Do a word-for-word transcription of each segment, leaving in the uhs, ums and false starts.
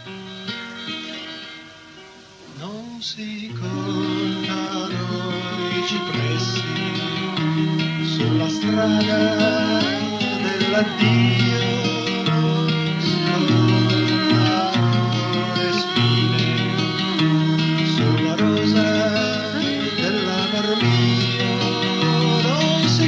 Non si contano i cipressi sulla strada dell'addio, non si contano le spine sulla rosa dell'amor mio, non si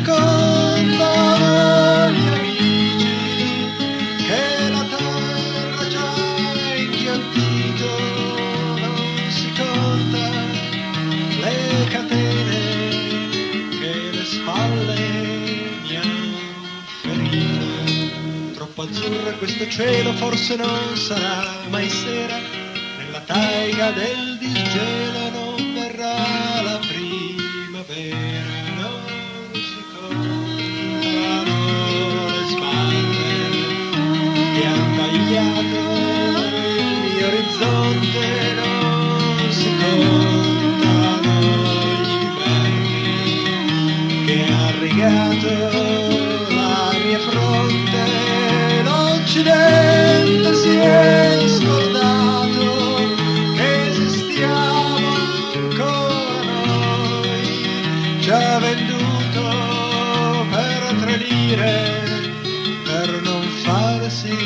contano gli amici che la terra ci ha inghiottito, non si conta le catene che le spalle mi hanno ferito. Troppo azzurro questo cielo, forse non sarà mai sera, nella taiga del disgelo non verrà la primavera. Non si contano le spalle che han tagliato il mio orizzonte, non si contano gli inverni che han rigato la mia fronte. L'Occidente si è scordato che esistiamo ancora noi, ci ha venduto per tre lire per non farsi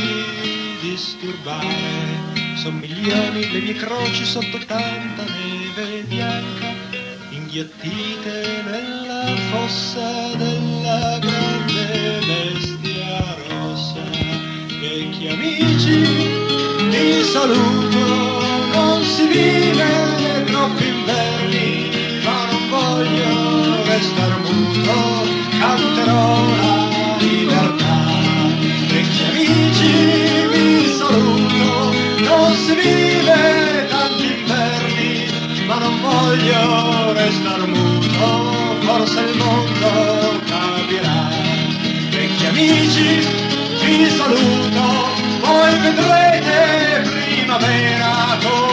disturbare. Son milioni le mie croci sotto tanta neve bianca, inghiottite nella fossa della grande bestia rossa. Vecchi amici, vi saluto, non si vive troppi inverni, ma non voglio restar muto, canterò la libertà. Vecchi amici, vi saluto, non si vive tanti inverni, ma non voglio restar muto, forse il mondo capirà. Vecchi amici, vi saluto, voi vedrete primavera.